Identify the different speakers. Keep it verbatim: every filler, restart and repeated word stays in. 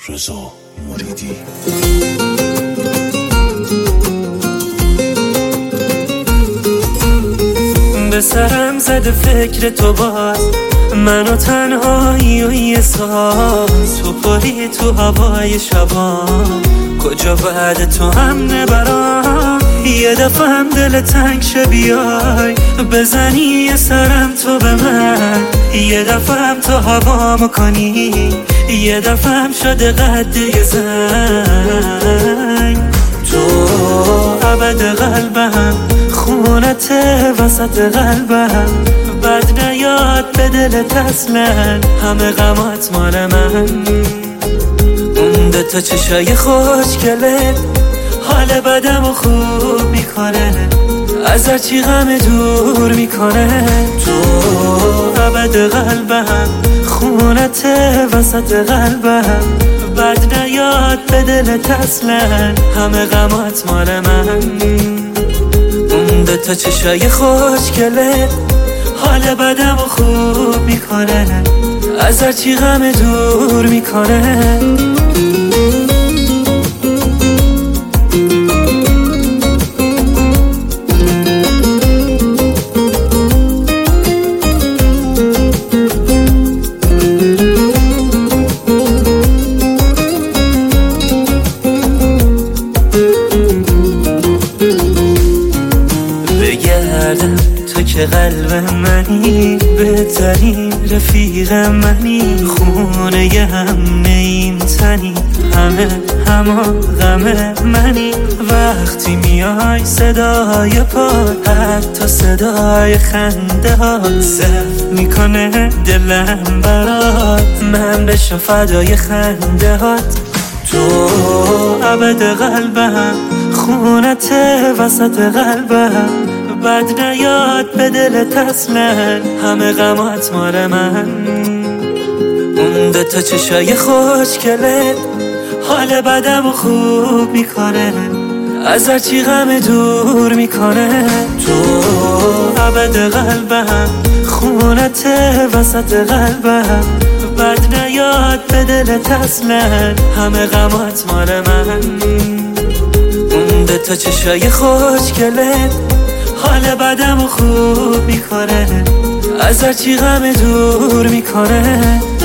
Speaker 1: رضا مریدی.
Speaker 2: به سرم زده فکر تو باز، منو تنهایی و یه ساز، تو پری تو هوای شبان، کجا بعد تو هم نبرام. یه دفعه هم دل تنگ شه بیای بزنی یه سرم تو به من، یه دفعه هم تو هوامو کنی، یه دفعه هم شده قد یه زنگ. تو ابد قلبم، خونت وسط قلبم، بد نیاد به دلت اصلا، همه غمات مال من. اون دوتا چشای خوشگلت حال بدم و خوب میکنه، از هرچی غم دور میکنه. تو ابد قلبم، خونت وسط قلبم، بد نیاد به دلت اصلا، همه غمات مال من. اون دوتا چشای خوشگلت حال بدم و خوب میکنه، از هرچی غم دور میکنه. تو که قلب منی، بهترین رفیق منی، خونه ی همه این تنی، همه همه غم منی. وقتی میای صدای پات، حتی صدای خنده ها صرف میکنه دلم برات، من بشم فدای خنده هات. تو ابد قلبم، خونت وسط قلبم، بد نیاد به دلت اصلا، همه غمات مال من. اون دوتا چشای خوشگلت حال بدم و خوب میکنه، از هرچی غم دور میکنه. تو ابد قلبم، خونت وسط قلبم، بد نیاد به دلت اصلا، همه غمات مال من. اون دوتا چشای خوشگلت حال بدم و خوب میکنه، از هرچی غم دور میکنه.